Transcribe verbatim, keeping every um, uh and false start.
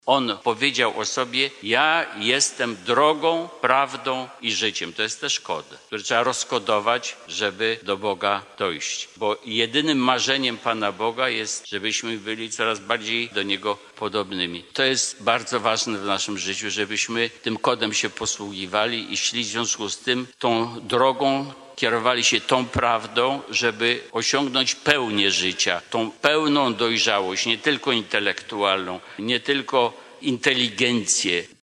On powiedział o sobie: ja jestem drogą, prawdą i życiem. To jest też kod, który trzeba rozkodować, żeby do Boga dojść. Bo jedynym marzeniem Pana Boga jest, żebyśmy byli coraz bardziej do Niego podobnymi. To jest bardzo ważne w naszym życiu, żebyśmy tym kodem się posługiwali i szli w związku z tym tą drogą, kierowali się tą prawdą, żeby osiągnąć pełnię życia, tą pełną dojrzałość, nie tylko intelektualną, nie tylko inteligencję,